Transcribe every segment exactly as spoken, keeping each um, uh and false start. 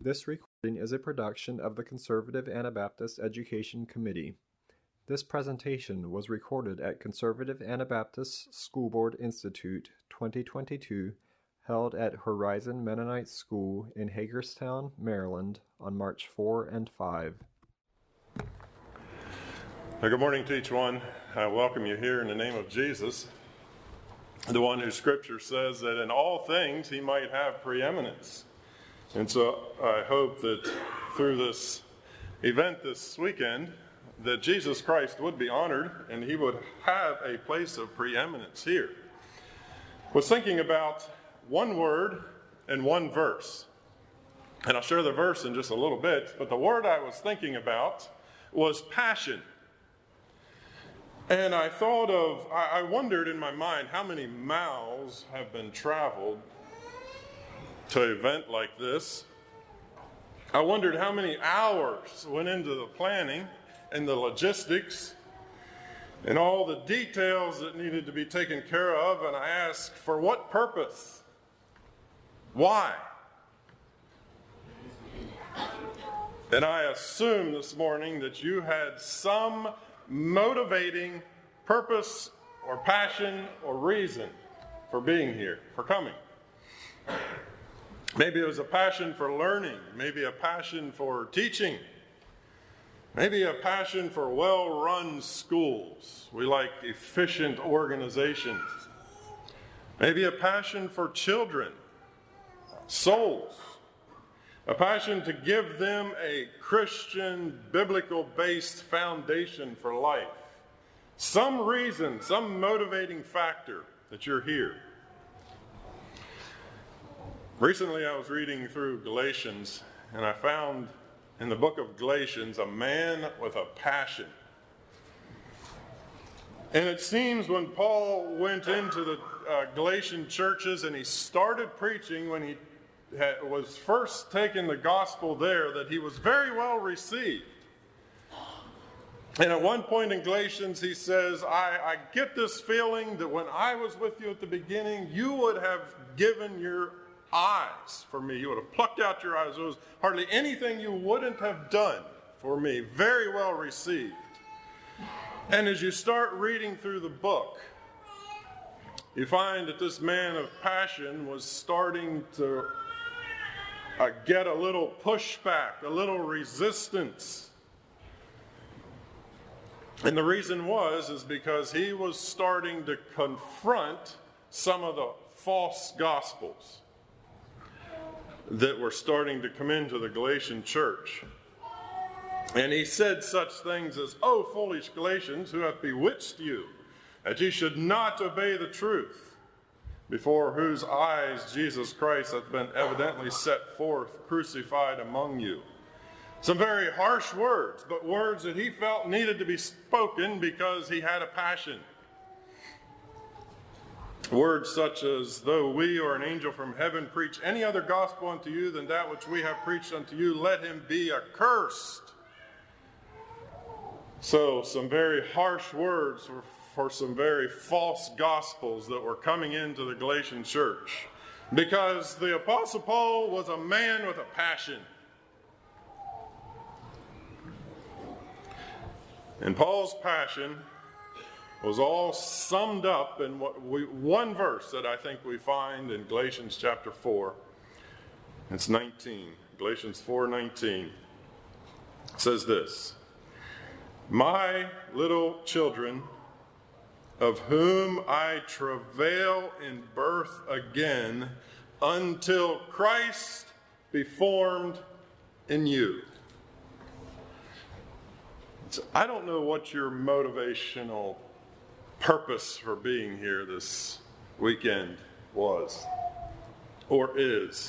This recording is a production of the Conservative Anabaptist Education Committee. This presentation was recorded at Conservative Anabaptist School Board Institute twenty twenty-two, held at Horizon Mennonite School in Hagerstown, Maryland, on March fourth and fifth. Well, good morning to each one. I welcome you here in the name of Jesus, the one whose scripture says that in all things he might have preeminence. And so I hope that through this event this weekend, that Jesus Christ would be honored and he would have a place of preeminence here. I was thinking about one word and one verse. And I'll share the verse in just a little bit, but the word I was thinking about was passion. And I thought of, I wondered in my mind how many miles have been traveled to an event like this. I wondered how many hours went into the planning and the logistics and all the details that needed to be taken care of, and I asked, for what purpose? Why? And I assume this morning that you had some motivating purpose or passion or reason for being here, for coming. Maybe it was a passion for learning, maybe a passion for teaching, maybe a passion for well-run schools. We like efficient organizations. Maybe a passion for children, souls. A passion to give them a Christian, biblical-based foundation for life. Some reason, some motivating factor that you're here. Recently I was reading through Galatians, and I found in the book of Galatians a man with a passion. And it seems when Paul went into the uh, Galatian churches and he started preaching, when he had, was first taking the gospel there, that he was very well received. And at one point in Galatians he says, I, I get this feeling that when I was with you at the beginning, you would have given your eyes for me. You would have plucked out your eyes. There was hardly anything you wouldn't have done for me. Very well received. And as you start reading through the book, you find that this man of passion was starting to uh, get a little pushback, a little resistance. And the reason was is because he was starting to confront some of the false gospels that were starting to come into the Galatian church. And he said such things as, "O foolish Galatians, who hath bewitched you, that ye should not obey the truth, before whose eyes Jesus Christ hath been evidently set forth, crucified among you." Some very harsh words, but words that he felt needed to be spoken because he had a passion. Words such as, "Though we or an angel from heaven preach any other gospel unto you than that which we have preached unto you, let him be accursed." So some very harsh words for, for some very false gospels that were coming into the Galatian church. Because the Apostle Paul was a man with a passion. And Paul's passion was all summed up in what we, one verse that I think we find in Galatians chapter four. It's nineteen. Galatians four nineteen says this, "My little children, of whom I travail in birth again, until Christ be formed in you." So I don't know what your motivational purpose for being here this weekend was or is.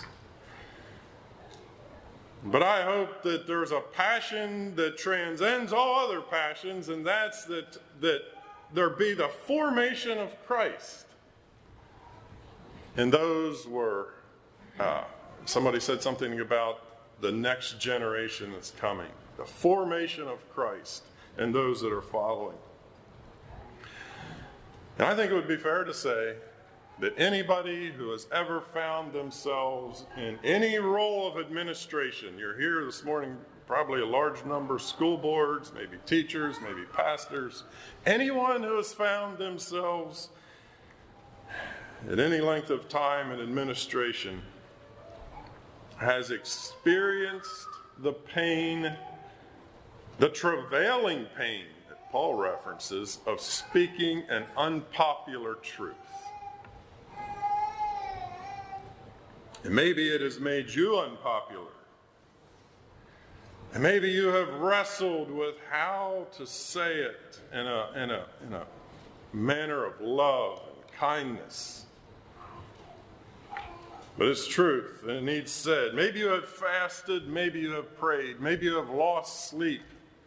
But I hope that there's a passion that transcends all other passions, and that's that, that there be the formation of Christ. And those were, uh, somebody said something about the next generation that's coming. The formation of Christ and those that are following. And I think it would be fair to say that anybody who has ever found themselves in any role of administration, you're here this morning, probably a large number of school boards, maybe teachers, maybe pastors, anyone who has found themselves at any length of time in administration has experienced the pain, the travailing pain that Paul references of speaking an unpopular truth. And maybe it has made you unpopular. And maybe you have wrestled with how to say it in a, in a, in a manner of love and kindness. But it's truth, and it needs said. Maybe you have fasted, maybe you have prayed, maybe you have lost sleep.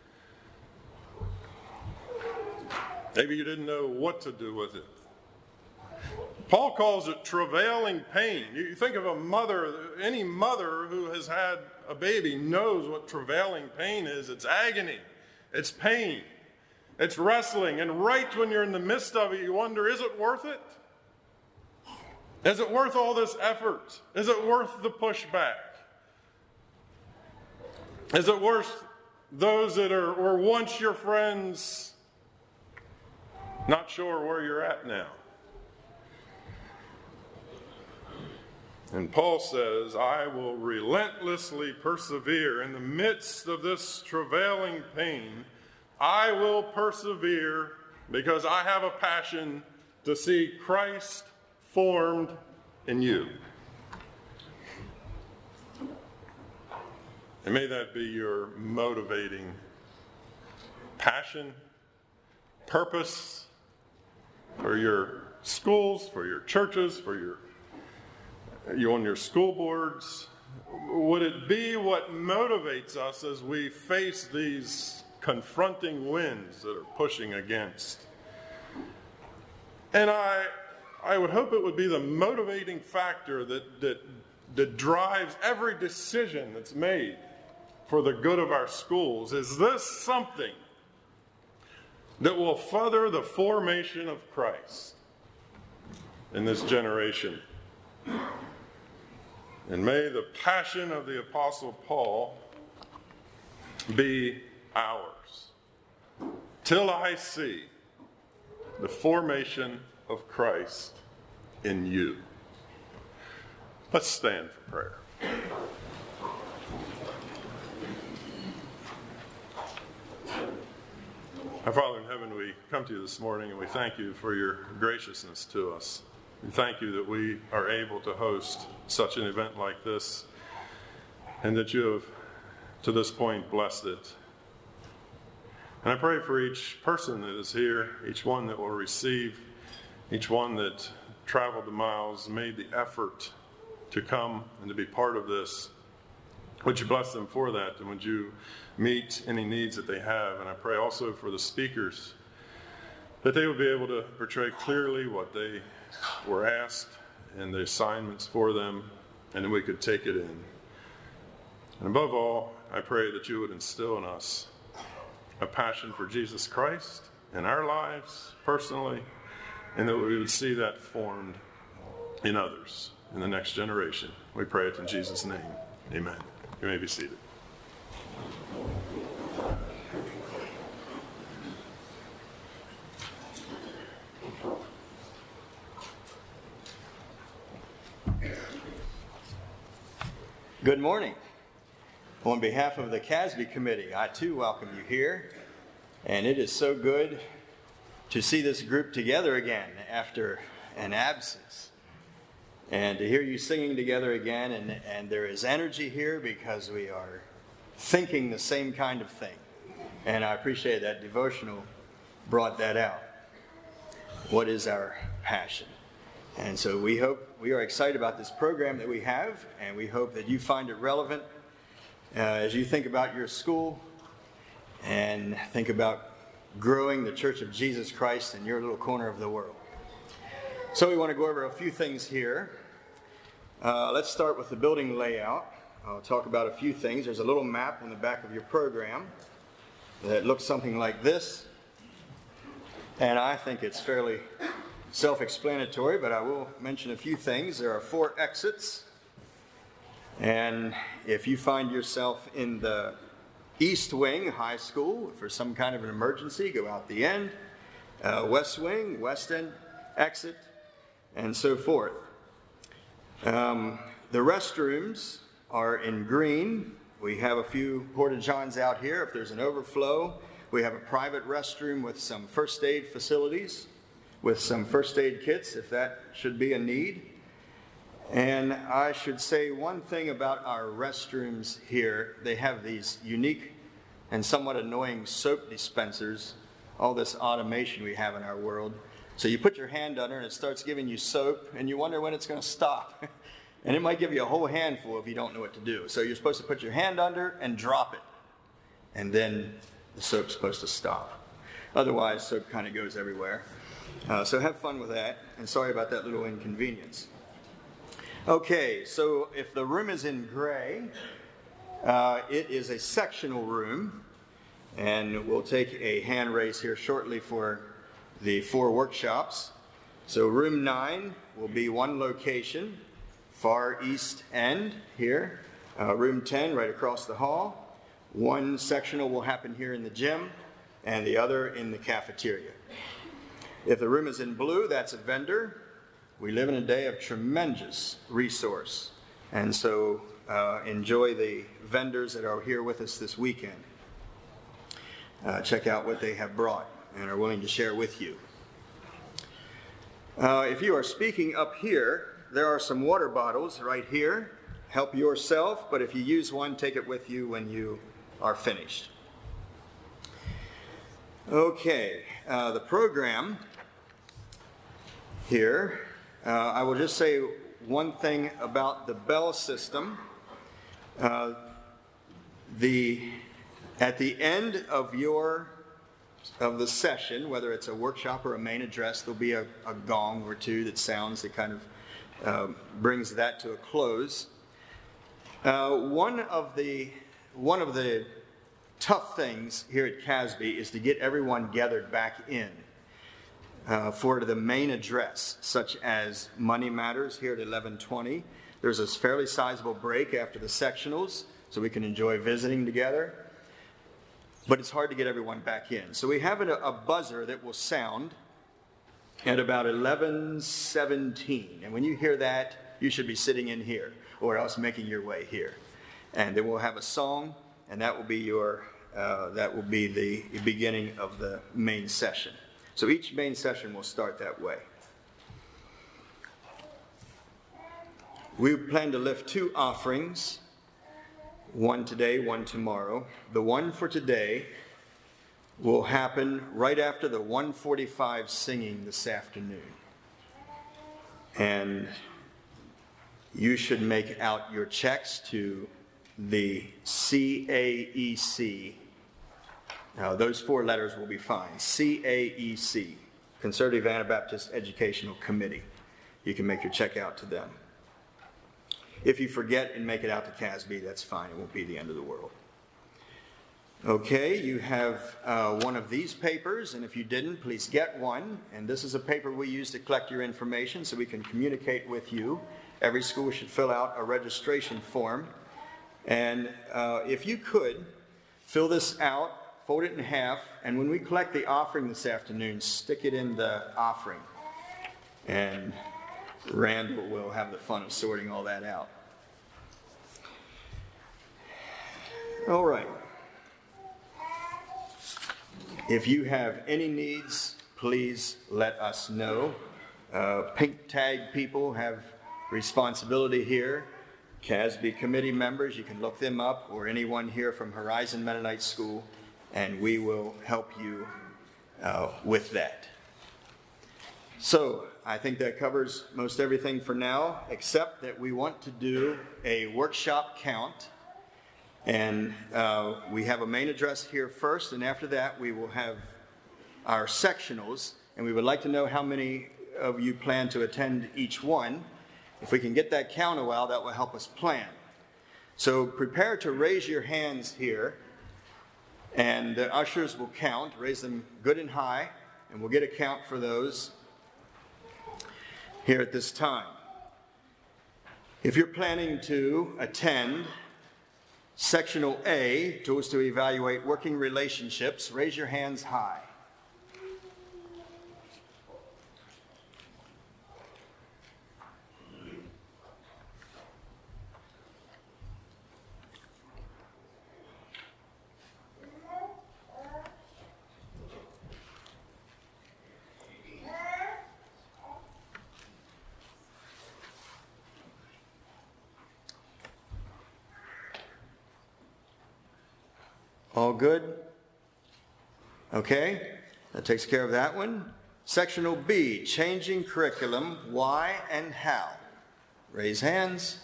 Maybe you didn't know what to do with it. Paul calls it travailing pain. You think of a mother, any mother who has had a baby knows what travailing pain is. It's agony, it's pain, it's wrestling. And right when you're in the midst of it, you wonder, is it worth it? Is it worth all this effort? Is it worth the pushback? Is it worth those that are, were once your friends, not sure where you're at now? And Paul says, I will relentlessly persevere in the midst of this travailing pain. I will persevere because I have a passion to see Christ formed in you. And may that be your motivating passion, purpose for your schools, for your churches, for your you on your school boards. Would it be what motivates us as we face these confronting winds that are pushing against? And I I would hope it would be the motivating factor that that that drives every decision that's made for the good of our schools. Is this something that will further the formation of Christ in this generation? And may the passion of the Apostle Paul be ours, till I see the formation of Christ in you. Let's stand for prayer. Our Father in heaven, we come to you this morning and we thank you for your graciousness to us. We thank you that we are able to host such an event like this and that you have, to this point, blessed it. And I pray for each person that is here, each one that will receive, each one that traveled the miles, made the effort to come and to be part of this. Would you bless them for that, and would you meet any needs that they have? And I pray also for the speakers, that they would be able to portray clearly what they were asked and the assignments for them, and that we could take it in. And above all, I pray that you would instill in us a passion for Jesus Christ in our lives personally, and that we would see that formed in others in the next generation. We pray it in Jesus' name. Amen. You may be seated. Good morning. On behalf of the Casby Committee, I too welcome you here. And it is so good to see this group together again after an absence. And to hear you singing together again. And, and there is energy here because we are thinking the same kind of thing. And I appreciate that devotional brought that out. What is our passion? And so we hope, we are excited about this program that we have, and we hope that you find it relevant uh, as you think about your school and think about growing the Church of Jesus Christ in your little corner of the world. So we want to go over a few things here. Uh, let's start with the building layout. I'll talk about a few things. There's a little map on the back of your program that looks something like this, and I think it's fairly self-explanatory, but I will mention a few things. There are four exits, and if you find yourself in the East Wing, high school, for some kind of an emergency, go out the end. Uh, West Wing, West End exit, and so forth. Um, the restrooms are in green. We have a few porta-johns out here. If there's an overflow, we have a private restroom with some first aid facilities, with some first aid kits, if that should be a need. And I should say one thing about our restrooms here. They have these unique and somewhat annoying soap dispensers, all this automation we have in our world. So you put your hand under and it starts giving you soap, and you wonder when it's going to stop. And it might give you a whole handful if you don't know what to do. So you're supposed to put your hand under and drop it, and then the soap's supposed to stop. Otherwise, soap kind of goes everywhere. Uh, so have fun with that, and sorry about that little inconvenience. Okay, so if the room is in gray, uh, it is a sectional room, and we'll take a hand raise here shortly for the four workshops. So room nine will be one location, far east end here. Uh, room ten right across the hall. One sectional will happen here in the gym, and the other in the cafeteria. If the room is in blue, that's a vendor. We live in a day of tremendous resource, and so uh, enjoy the vendors that are here with us this weekend. Uh, check out what they have brought and are willing to share with you. Uh, if you are speaking up here, there are some water bottles right here. Help yourself, but if you use one, take it with you when you are finished. Okay, uh, the program here. Uh, I will just say one thing about the bell system. Uh, the at the end of your of the session, whether it's a workshop or a main address, there'll be a, a gong or two that sounds that kind of uh, brings that to a close. Uh, one of the one of the tough things here at Casby is to get everyone gathered back in. Uh, for the main address, such as Money Matters here at eleven twenty. There's a fairly sizable break after the sectionals, so we can enjoy visiting together. But it's hard to get everyone back in. So we have a, a buzzer that will sound at about eleven seventeen. And when you hear that, you should be sitting in here, or else making your way here. And then we'll have a song, and that will be your uh, that will be the beginning of the main session. So each main session will start that way. We plan to lift two offerings, one today, one tomorrow. The one for today will happen right after the one forty-five singing this afternoon. And you should make out your checks to the C A E C. Now, those four letters will be fine. C A E C, Conservative Anabaptist Educational Committee. You can make your check out to them. If you forget and make it out to Casby, that's fine. It won't be the end of the world. Okay, you have uh, one of these papers, and if you didn't, please get one. And this is a paper we use to collect your information so we can communicate with you. Every school should fill out a registration form. And uh, if you could, fill this out, fold it in half, and when we collect the offering this afternoon, stick it in the offering. And Randall will have the fun of sorting all that out. All right. If you have any needs, please let us know. Uh, pink tag people have responsibility here. Casby committee members, you can look them up, or anyone here from Horizon Mennonite School, and we will help you uh, with that. So I think that covers most everything for now, except that we want to do a workshop count. And uh, we have a main address here first, and after that we will have our sectionals, and we would like to know how many of you plan to attend each one. If we can get that count a while, that will help us plan. So prepare to raise your hands here, and the ushers will count. Raise them good and high, and we'll get a count for those. here at this time. If you're planning to attend Sectional A, Tools to Evaluate Working Relationships, raise your hands high. All good? Okay, that takes care of that one. Sectional B, changing curriculum, why and how? Raise hands.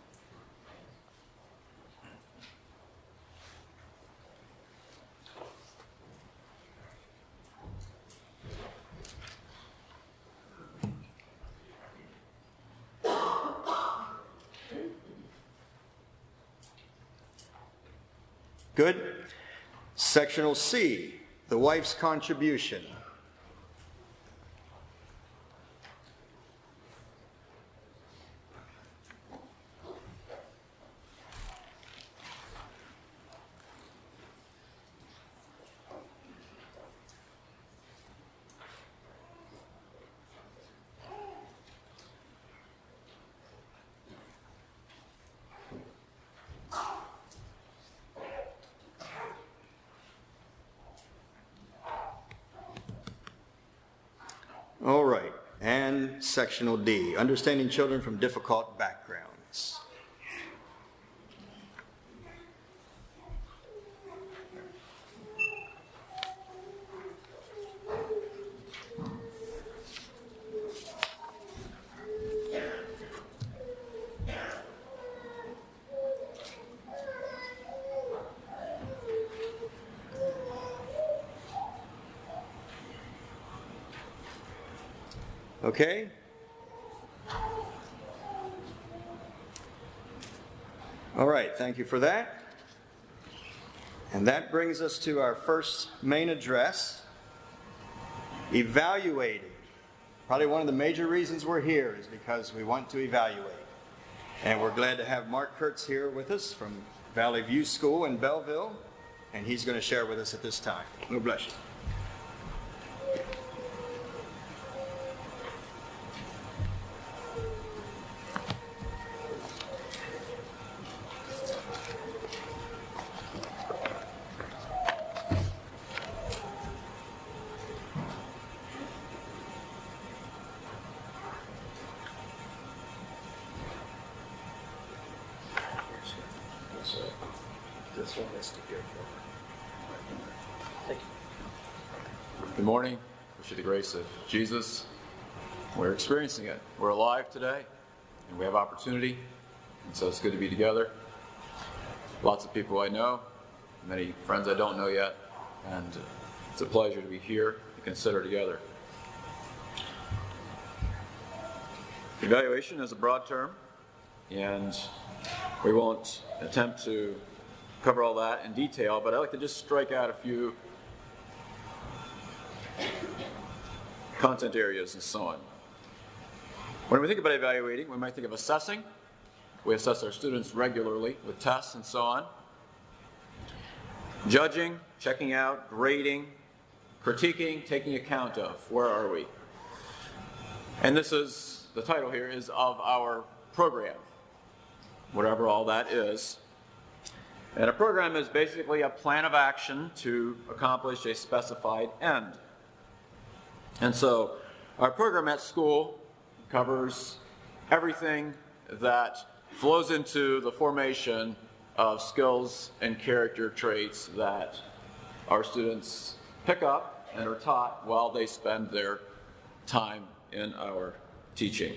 Good. Sectional C, the wife's contribution. All right, and Sectional D, understanding children from difficult backgrounds. Okay? All right, thank you for that. And that brings us to our first main address, evaluating. Probably one of the major reasons we're here is because we want to evaluate. And we're glad to have Mark Kurtz here with us from Valley View School in Belleville, and he's going to share with us at this time. God bless you. Good morning. Wish you the grace of Jesus. We're experiencing it. We're alive today, and we have opportunity, and so it's good to be together. Lots of people I know, many friends I don't know yet, and it's a pleasure to be here to consider together. Evaluation is a broad term, and we won't attempt to cover all that in detail, but I'd like to just strike out a few content areas and so on. When we think about evaluating, we might think of assessing. We assess our students regularly with tests and so on. Judging, checking out, grading, critiquing, taking account of. Where are we? And this is, the title here is of our program, whatever all that is. And a program is basically a plan of action to accomplish a specified end. And so our program at school covers everything that flows into the formation of skills and character traits that our students pick up and are taught while they spend their time in our teaching.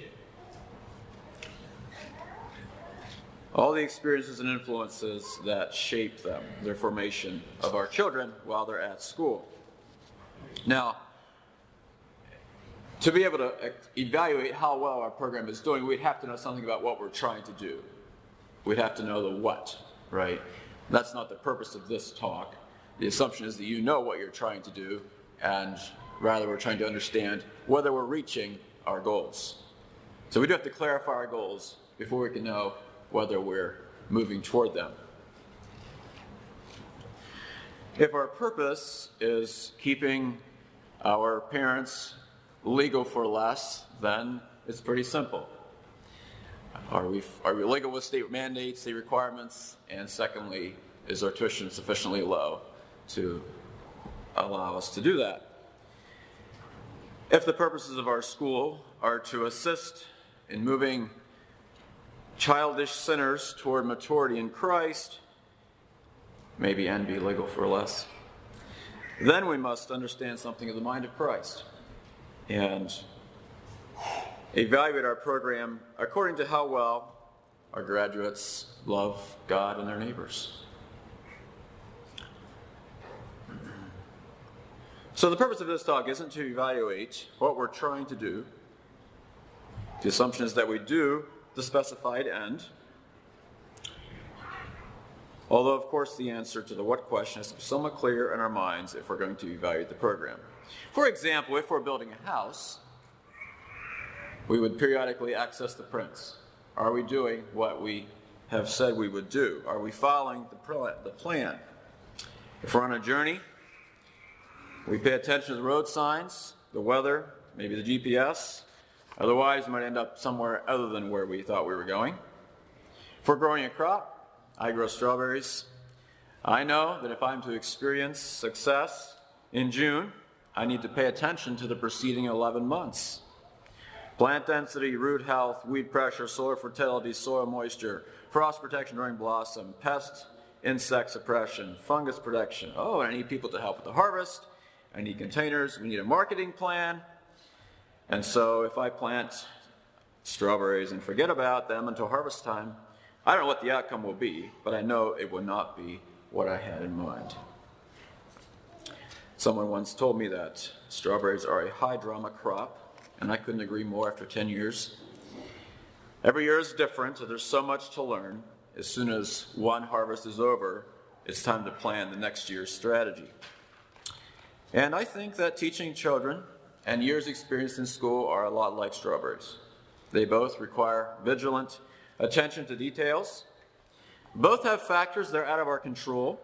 All the experiences and influences that shape them, their formation of our children while they're at school. Now, to be able to evaluate how well our program is doing, we'd have to know something about what we're trying to do. We'd have to know the what, right? That's not the purpose of this talk. The assumption is that you know what you're trying to do, and rather we're trying to understand whether we're reaching our goals. So we do have to clarify our goals before we can know whether we're moving toward them. If our purpose is keeping our parents legal for less, then it's pretty simple. Are we, are we legal with state mandates, state requirements? And secondly, is our tuition sufficiently low to allow us to do that? If the purposes of our school are to assist in moving childish sinners toward maturity in Christ, maybe and be legal for less, then we must understand something of the mind of Christ and evaluate our program according to how well our graduates love God and their neighbors. So the purpose of this talk isn't to evaluate what we're trying to do. The assumption is that we do the specified end. Although, of course, the answer to the what question is somewhat clear in our minds if we're going to evaluate the program. For example, if we're building a house, we would periodically access the prints. Are we doing what we have said we would do? Are we following the plan? If we're on a journey, we pay attention to the road signs, the weather, maybe the G P S. Otherwise, we might end up somewhere other than where we thought we were going. If we're growing a crop, I grow strawberries. I know that if I'm to experience success in June, I need to pay attention to the preceding eleven months. Plant density, root health, weed pressure, soil fertility, soil moisture, frost protection during blossom, pest, insect suppression, fungus protection. Oh, and I need people to help with the harvest. I need containers. We need a marketing plan. And so if I plant strawberries and forget about them until harvest time, I don't know what the outcome will be, but I know it will not be what I had in mind. Someone once told me that strawberries are a high drama crop, and I couldn't agree more after ten years. Every year is different, so there's so much to learn. As soon as one harvest is over, it's time to plan the next year's strategy. And I think that teaching children and years experienced in school are a lot like strawberries. They both require vigilant attention to details. Both have factors that are out of our control.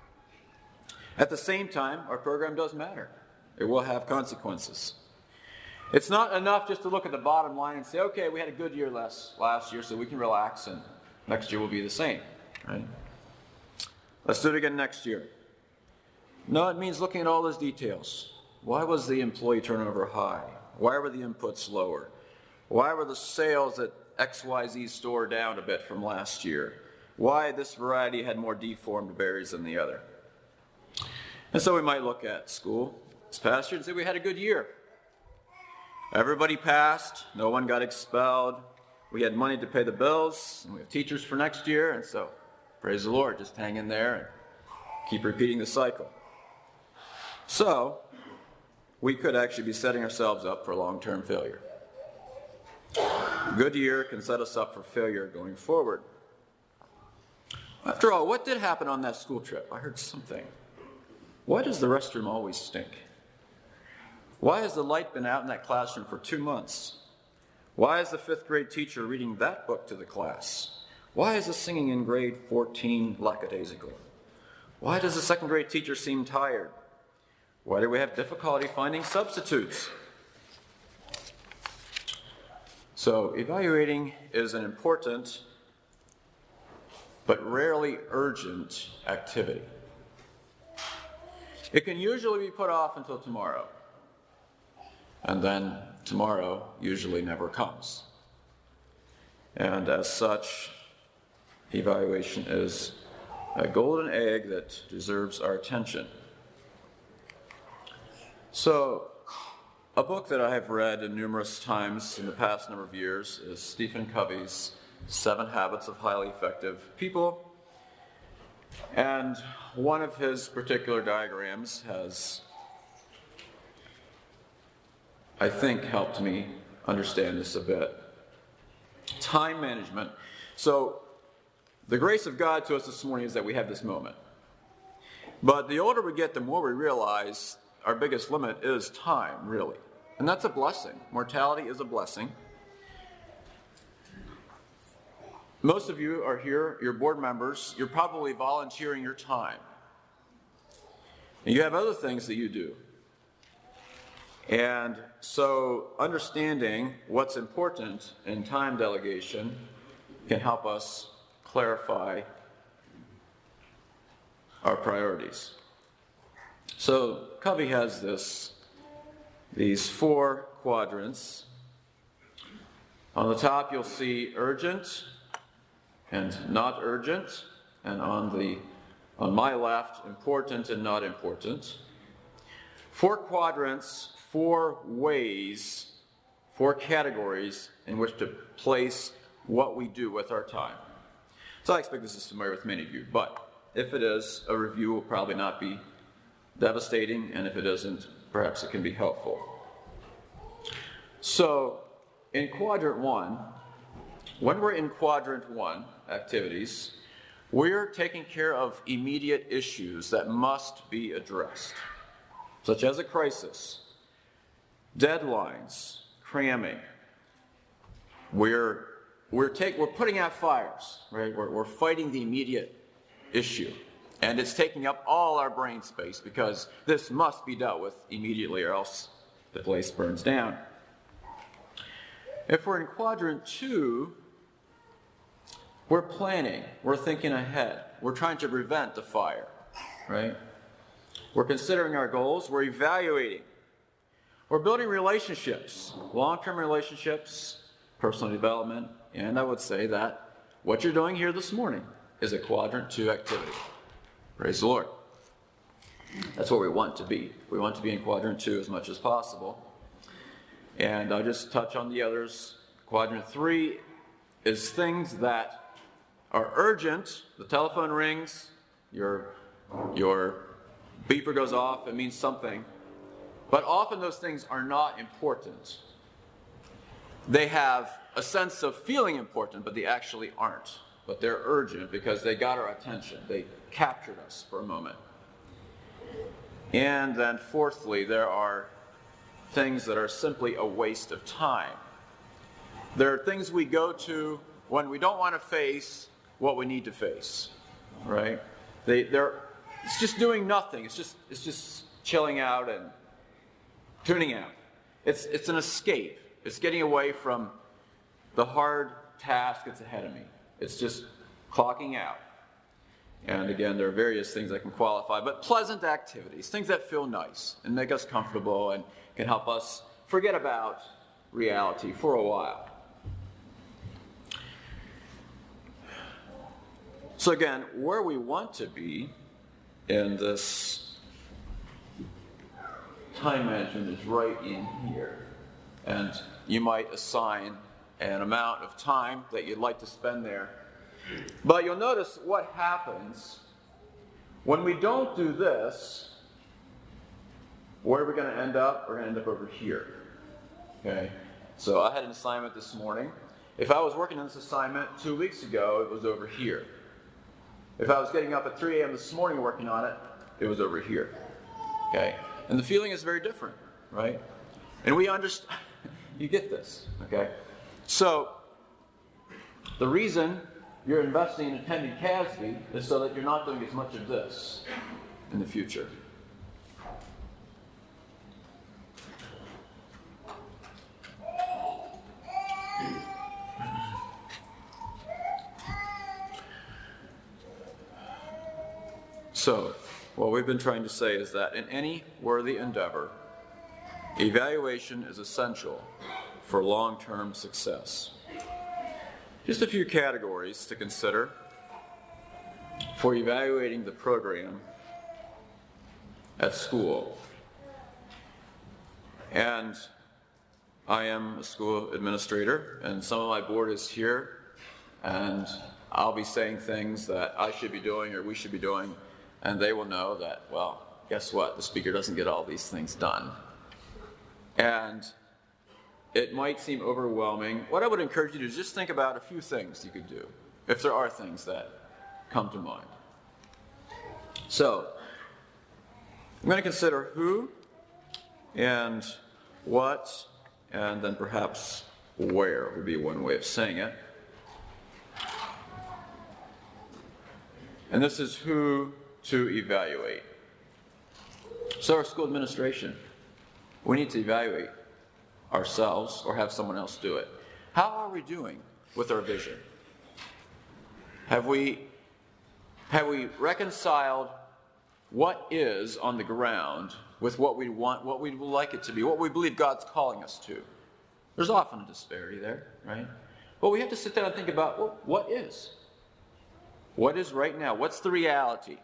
At the same time, our program does matter. It will have consequences. It's not enough just to look at the bottom line and say, okay, we had a good year last, last year, so we can relax, and next year will be the same. Right? Let's do it again next year. No, it means looking at all those details. Why was the employee turnover high? Why were the inputs lower? Why were the sales at X Y Z store down a bit from last year? Why this variety had more deformed berries than the other? And so we might look at school this past year and say we had a good year. Everybody passed, no one got expelled, we had money to pay the bills, and we have teachers for next year, and so praise the Lord, just hang in there and keep repeating the cycle. So, we could actually be setting ourselves up for long-term failure. A good year can set us up for failure going forward. After all, what did happen on that school trip? I heard something. Why does the restroom always stink? Why has the light been out in that classroom for two months? Why is the fifth grade teacher reading that book to the class? Why is the singing in grade fourteen lackadaisical? Why does the second grade teacher seem tired? Why do we have difficulty finding substitutes? So evaluating is an important but rarely urgent activity. It can usually be put off until tomorrow, and then tomorrow usually never comes. And as such, evaluation is a golden egg that deserves our attention. So, a book that I have read numerous times in the past number of years is Stephen Covey's Seven Habits of Highly Effective People. And one of his particular diagrams has, I think, helped me understand this a bit. Time management. So, the grace of God to us this morning is that we have this moment. But the older we get, the more we realize our biggest limit is time, really. And that's a blessing. Mortality is a blessing. most of you are here, you're board members, you're probably volunteering your time. And you have other things that you do. And so understanding what's important in time delegation can help us clarify our priorities. So Covey has this, these four quadrants. On the top you'll see urgent and not urgent, and on the on my left, important and not important. Four quadrants, four ways, four categories in which to place what we do with our time. So I expect this is familiar with many of you, but if it is, a review will probably not be devastating, and if it isn't, perhaps it can be helpful. So, in quadrant one, when we're in quadrant one, activities, we're taking care of immediate issues that must be addressed, such as a crisis, deadlines, cramming. We're, we're, take, we're putting out fires, right? We're, we're fighting the immediate issue. And it's taking up all our brain space because this must be dealt with immediately or else the place burns down. If we're in quadrant two, we're planning, we're thinking ahead, we're trying to prevent the fire, right? We're considering our goals, we're evaluating. We're building relationships, long-term relationships, personal development, and I would say that what you're doing here this morning is a quadrant two activity. Praise the Lord. That's where we want to be. We want to be in quadrant two as much as possible. And I'll just touch on the others. Quadrant three is things that are urgent. The telephone rings, your, your beeper goes off, it means something. But often those things are not important. They have a sense of feeling important, but they actually aren't. But they're urgent because they got our attention. They captured us for a moment. And then fourthly, there are things that are simply a waste of time. There are things we go to when we don't want to face what we need to face, right? They, they're, it's just doing nothing. It's just, it's just chilling out and tuning out. It's, it's an escape. It's getting away from the hard task that's ahead of me. It's just clocking out. And again, there are various things that can qualify, but pleasant activities, things that feel nice and make us comfortable and can help us forget about reality for a while. So again, where we want to be in this time management is right in here. And you might assign an amount of time that you'd like to spend there. But you'll notice what happens when we don't do this. Where are we going to end up? We're going to end up over here. Okay? So I had an assignment this morning. If I was working on this assignment two weeks ago, it was over here. If I was getting up at three a.m. this morning working on it, it was over here. Okay? And the feeling is very different, right? And we understand. You get this, okay? So, the reason you're investing in attending C A S B is so that you're not doing as much of this in the future. So, what we've been trying to say is that in any worthy endeavor, evaluation is essential for long-term success. Just a few categories to consider for evaluating the program at school. And I am a school administrator, and some of my board is here, and I'll be saying things that I should be doing or we should be doing, and they will know that, well, guess what? The speaker doesn't get all these things done. And it might seem overwhelming. What I would encourage you to do is just think about a few things you could do, if there are things that come to mind. So, I'm going to consider who and what, and then perhaps where would be one way of saying it. And this is who to evaluate. So our school administration, we need to evaluate ourselves or have someone else do it. How are we doing with our vision? Have we, have we reconciled what is on the ground with what we want, what we would like it to be, what we believe God's calling us to? There's often a disparity there, right? But we have to sit down and think about, well, what is? What is right now? What's the reality?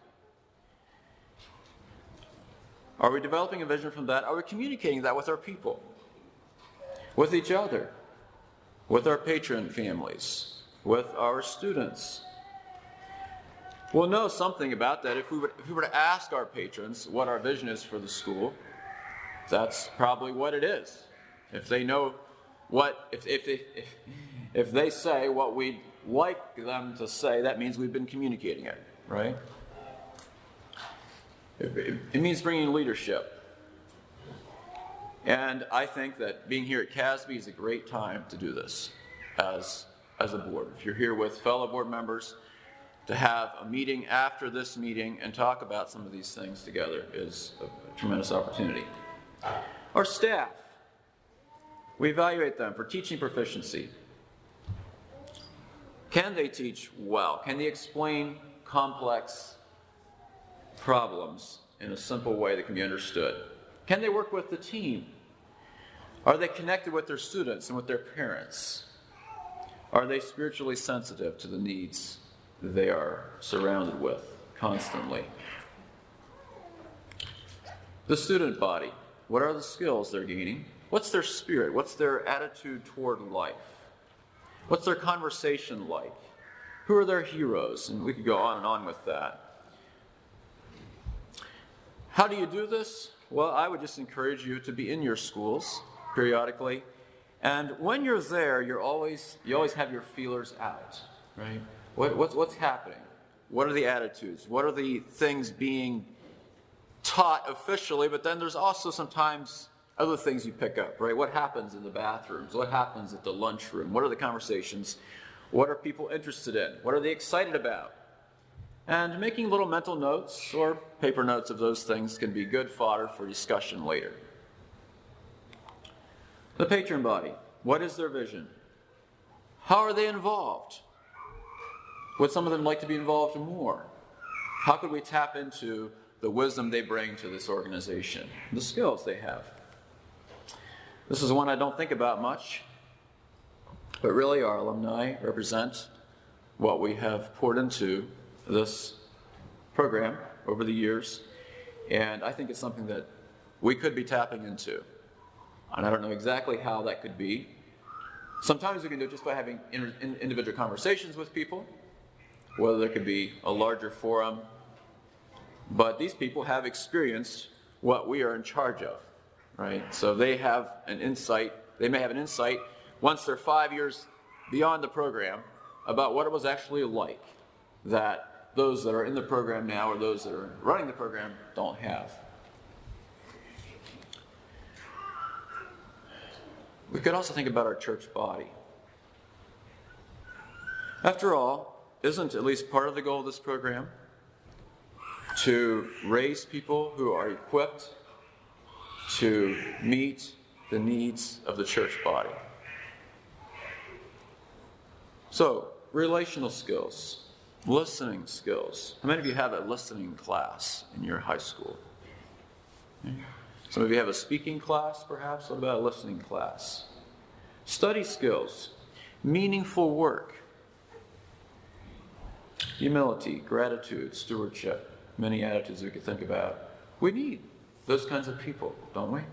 Are we developing a vision from that? Are we communicating that with our people? With each other? With our patron families? With our students? We'll know something about that if we, would, if we were to ask our patrons what our vision is for the school. That's probably what it is. If they know what, if, if, if, if, if they say what we'd like them to say, that means we've been communicating it, right? It, it, it means bringing leadership. And I think that being here at Casby is a great time to do this as, as a board. If you're here with fellow board members, to have a meeting after this meeting and talk about some of these things together is a tremendous opportunity. Our staff, we evaluate them for teaching proficiency. Can they teach well? Can they explain complex problems in a simple way that can be understood? Can they work with the team? Are they connected with their students and with their parents? Are they spiritually sensitive to the needs that they are surrounded with constantly? The student body, what are the skills they're gaining? What's their spirit? What's their attitude toward life? What's their conversation like? Who are their heroes? And we could go on and on with that. How do you do this? Well, I would just encourage you to be in your schools periodically. And when you're there, you're always, you always have your feelers out, right? What, what's, what's happening? What are the attitudes? What are the things being taught officially? But then there's also sometimes other things you pick up, right? What happens in the bathrooms? What happens at the lunchroom? What are the conversations? What are people interested in? What are they excited about? And making little mental notes or paper notes of those things can be good fodder for discussion later. The patron body, what is their vision? How are they involved? Would some of them like to be involved more? How could we tap into the wisdom they bring to this organization, the skills they have? This is one I don't think about much, but really our alumni represent what we have poured into this program over the years, and I think it's something that we could be tapping into. And I don't know exactly how that could be. Sometimes we can do it just by having in, in, individual conversations with people, whether there could be a larger forum. But these people have experienced what we are in charge of, right? So they have an insight, they may have an insight once they're five years beyond the program about what it was actually like that those that are in the program now or those that are running the program don't have. We could also think about our church body. After all, isn't at least part of the goal of this program to raise people who are equipped to meet the needs of the church body? So, relational skills, listening skills. How many of you have a listening class in your high school? Some of you have a speaking class, perhaps. What about a listening class? Study skills, meaningful work, humility, gratitude, stewardship, many attitudes we could think about. We need those kinds of people, don't we?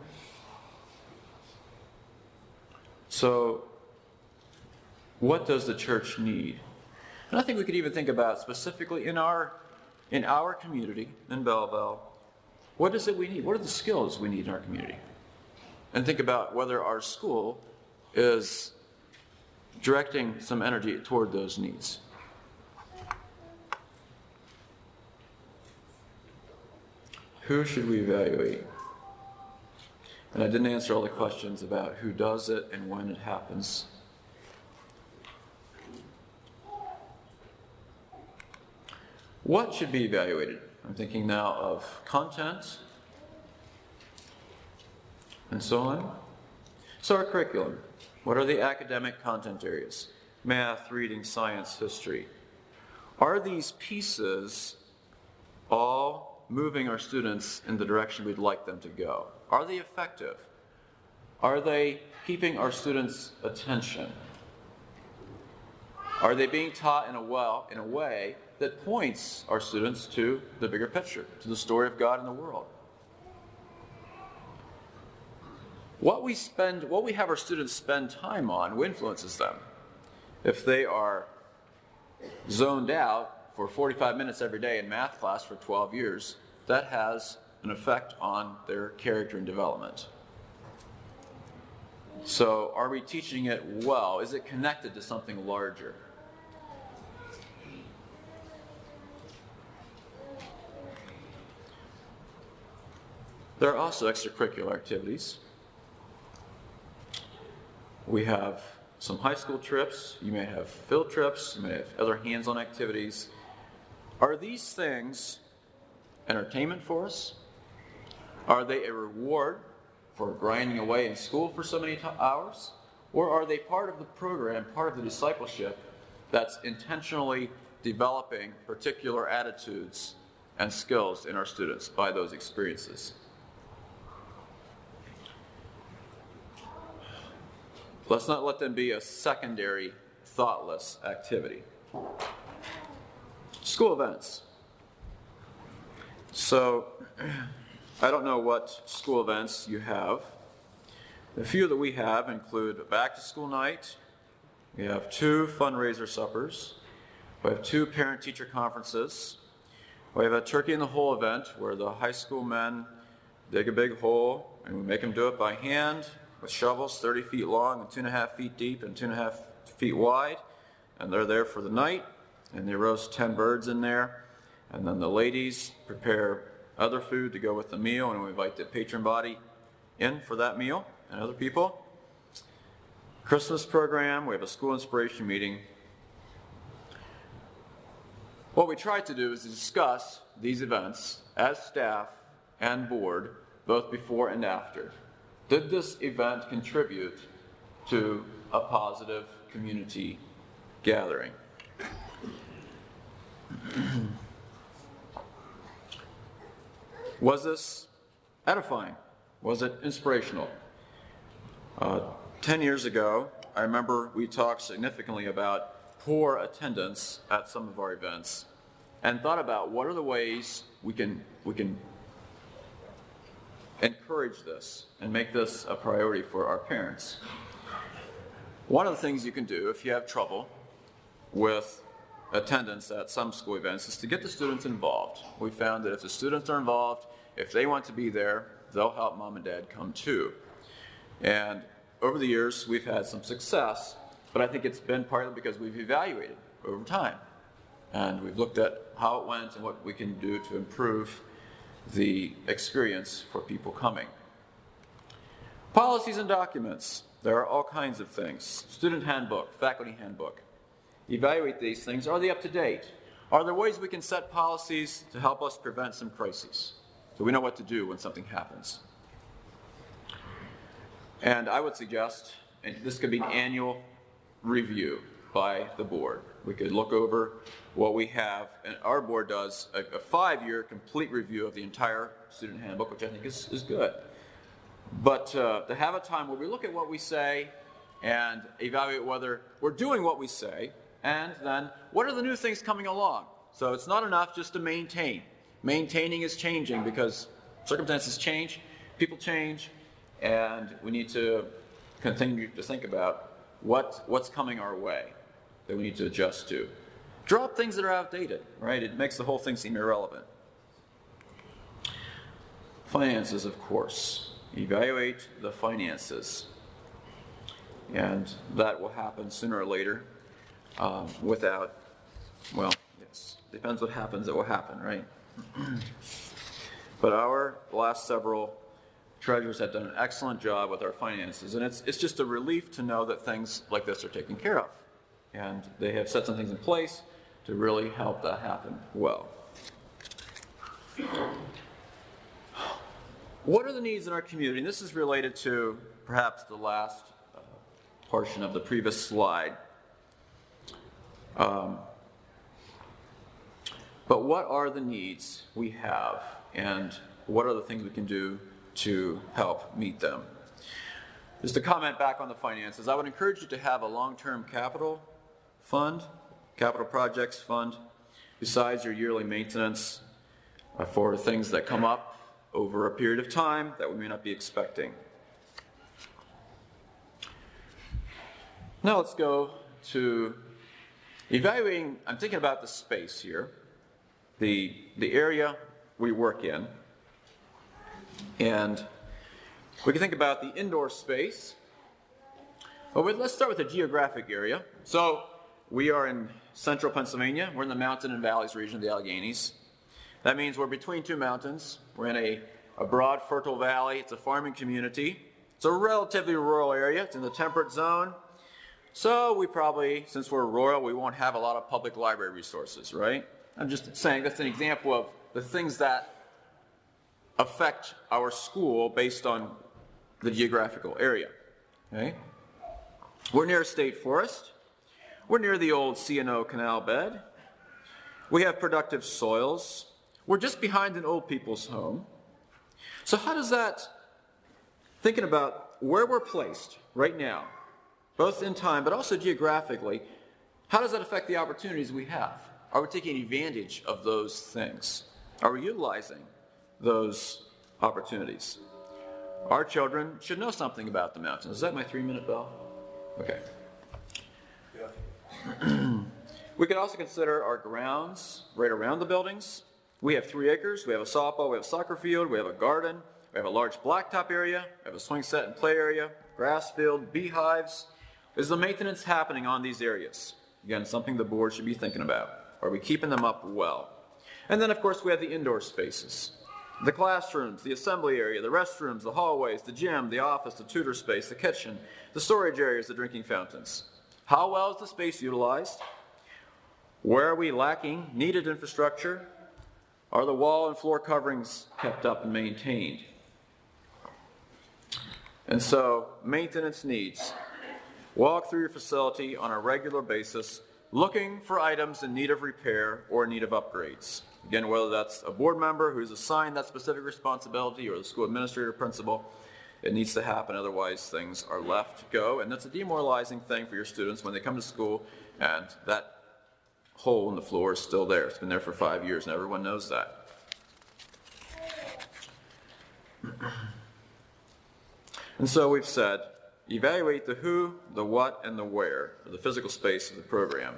So, what does the church need? And I think we could even think about specifically in our in our community, in Belleville, what is it we need? What are the skills we need in our community? And think about whether our school is directing some energy toward those needs. Who should we evaluate? And I didn't answer all the questions about who does it and when it happens. What should be evaluated? I'm thinking now of content and so on. So our curriculum. What are the academic content areas? Math, reading, science, history. Are these pieces all moving our students in the direction we'd like them to go? Are they effective? Are they keeping our students' attention? Are they being taught in a, well, in a way that points our students to the bigger picture, to the story of God in the world? What we spend, what we have our students spend time on influences them. If they are zoned out for forty-five minutes every day in math class for twelve years, that has an effect on their character and development. So are we teaching it well? Is it connected to something larger? There are also extracurricular activities. We have some high school trips. You may have field trips. You may have other hands-on activities. Are these things entertainment for us? Are they a reward for grinding away in school for so many hours? Or are they part of the program, part of the discipleship that's intentionally developing particular attitudes and skills in our students by those experiences? Let's not let them be a secondary, thoughtless activity. School events. So, I don't know what school events you have. The few that we have include a back-to-school night. We have two fundraiser suppers. We have two parent-teacher conferences. We have a turkey in the hole event where the high school men dig a big hole and we make them do it by hand with shovels thirty feet long and two and a half feet deep and two and a half feet wide. And they're there for the night and they roast ten birds in there. And then the ladies prepare other food to go with the meal, and we invite the patron body in for that meal and other people. Christmas program, we have a school inspiration meeting. What we try to do is discuss these events as staff and board, both before and after. Did this event contribute to a positive community gathering? Was this edifying? Was it inspirational? Uh, ten years ago, I remember we talked significantly about poor attendance at some of our events and thought about what are the ways we can, we can encourage this and make this a priority for our parents. One of the things you can do if you have trouble with attendance at some school events is to get the students involved. We found that if the students are involved, if they want to be there, they'll help mom and dad come too. And over the years, we've had some success, but I think it's been partly because we've evaluated over time. And we've looked at how it went and what we can do to improve the experience for people coming. Policies and documents. There are all kinds of things. Student handbook, faculty handbook. Evaluate these things. Are they up to date? Are there ways we can set policies to help us prevent some crises, so we know what to do when something happens? And I would suggest, and this could be an annual review by the board. We could look over what we have, and our board does a, a five-year complete review of the entire student handbook, which I think is, is good. But uh, to have a time where we look at what we say and evaluate whether we're doing what we say, and then what are the new things coming along? So it's not enough just to maintain. Maintaining is changing because circumstances change, people change, and we need to continue to think about what, what's coming our way that we need to adjust to. Drop things that are outdated, right? It makes the whole thing seem irrelevant. Finances, of course. Evaluate the finances. And that will happen sooner or later um, without, well, yes, depends what happens, it will happen, right? But our last several treasurers have done an excellent job with our finances, and it's, it's just a relief to know that things like this are taken care of. And they have set some things in place to really help that happen well. What are the needs in our community? And this is related to perhaps the last uh, portion of the previous slide. Um, but what are the needs we have, and what are the things we can do to help meet them? Just to comment back on the finances, I would encourage you to have a long-term capital fund, capital projects fund, besides your yearly maintenance uh, for things that come up over a period of time that we may not be expecting. Now let's go to evaluating. I'm thinking about the space here, the, the area we work in, and we can think about the indoor space. Well, let's start with the geographic area. So we are in central Pennsylvania. We're in the mountain and valleys region of the Alleghenies. That means we're between two mountains. We're in a, a broad, fertile valley. It's a farming community. It's a relatively rural area. It's in the temperate zone. So we probably, since we're rural, we won't have a lot of public library resources, right? I'm just saying that's an example of the things that affect our school based on the geographical area. Okay? We're near a state forest. We're near the old C and O canal bed. We have productive soils. We're just behind an old people's home. So how does that, thinking about where we're placed right now, both in time but also geographically, how does that affect the opportunities we have? Are we taking advantage of those things? Are we utilizing those opportunities? Our children should know something about the mountains. Is that my three-minute bell? Okay. We could also consider our grounds right around the buildings. We have three acres. We have a softball. We have a soccer field. We have a garden. We have a large blacktop area. We have a swing set and play area, grass field, beehives. Is the maintenance happening on these areas? Again, something the board should be thinking about. Are we keeping them up well? And then, of course, we have the indoor spaces. The classrooms, the assembly area, the restrooms, the hallways, the gym, the office, the tutor space, the kitchen, the storage areas, the drinking fountains. How well is the space utilized? Where are we lacking needed infrastructure? Are the wall and floor coverings kept up and maintained? And so, maintenance needs. Walk through your facility on a regular basis, looking for items in need of repair or in need of upgrades. Again, whether that's a board member who's assigned that specific responsibility or the school administrator principal, it needs to happen, otherwise things are left to go. And that's a demoralizing thing for your students when they come to school and that hole in the floor is still there. It's been there for five years and everyone knows that. And so we've said, evaluate the who, the what, and the where of the physical space of the program.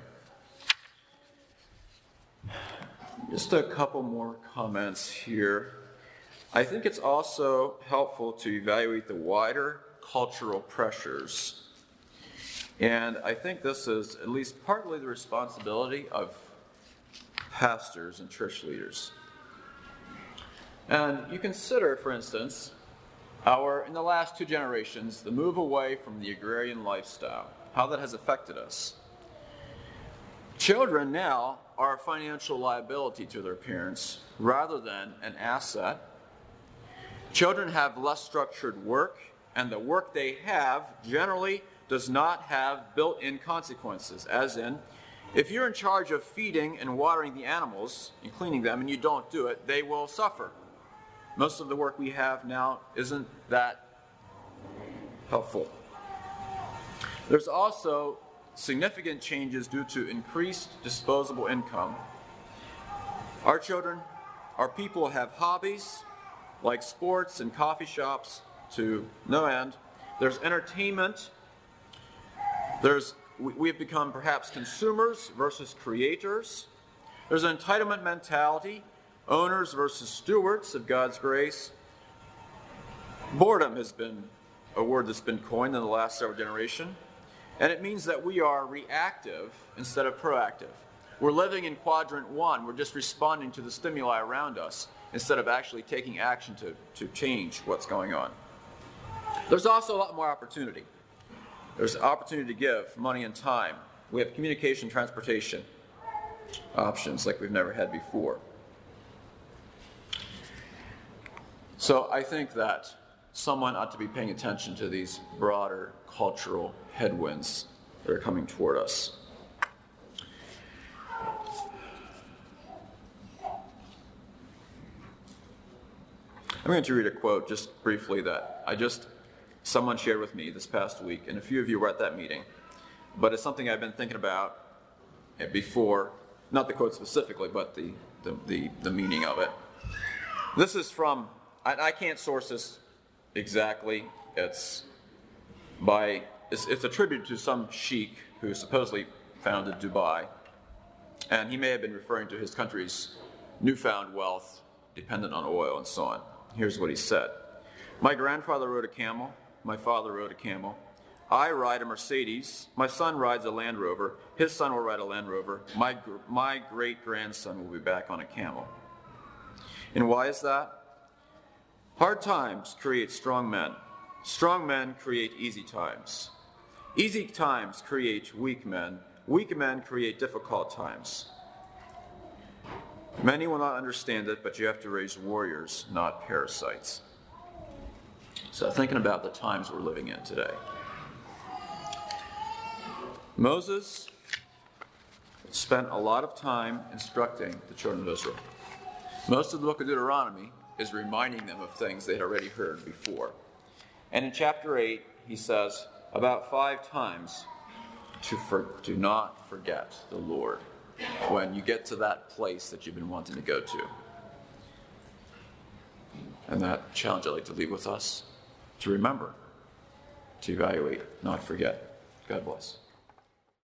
Just a couple more comments here. I think it's also helpful to evaluate the wider cultural pressures. And I think this is at least partly the responsibility of pastors and church leaders. And you consider, for instance, our, in the last two generations, the move away from the agrarian lifestyle, how that has affected us. Children now are a financial liability to their parents rather than an asset. Children have less structured work, and the work they have generally does not have built-in consequences, as in, if you're in charge of feeding and watering the animals and cleaning them and you don't do it, they will suffer. Most of the work we have now isn't that helpful. There's also significant changes due to increased disposable income. Our children, our people have hobbies like sports and coffee shops to no end. There's entertainment. There's, we have become perhaps consumers versus creators. There's an entitlement mentality, owners versus stewards of God's grace. Boredom has been a word that's been coined in the last several generations. And it means that we are reactive instead of proactive. We're living in quadrant one. We're just responding to the stimuli around us instead of actually taking action to, to change what's going on. There's also a lot more opportunity. There's opportunity to give money and time. We have communication, transportation options like we've never had before. So I think that someone ought to be paying attention to these broader cultural headwinds that are coming toward us. I'm going to read a quote just briefly that I just, someone shared with me this past week, and a few of you were at that meeting, but it's something I've been thinking about before, not the quote specifically, but the, the, the, the meaning of it. This is from, I, I can't source this exactly, it's by, it's, it's attributed to some sheikh who supposedly founded Dubai, and he may have been referring to his country's newfound wealth dependent on oil and so on. Here's what he said. My grandfather rode a camel. My father rode a camel. I ride a Mercedes. My son rides a Land Rover. His son will ride a Land Rover. My, my great-grandson will be back on a camel. And why is that? Hard times create strong men. Strong men create easy times. Easy times create weak men. Weak men create difficult times. Many will not understand it, but you have to raise warriors, not parasites. So thinking about the times we're living in today. Moses spent a lot of time instructing the children of Israel. Most of the book of Deuteronomy is reminding them of things they had already heard before. And in chapter eight, he says about five times to, for, to not forget the Lord when you get to that place that you've been wanting to go to. And that challenge I'd like to leave with us, to remember, to evaluate, not forget. God bless.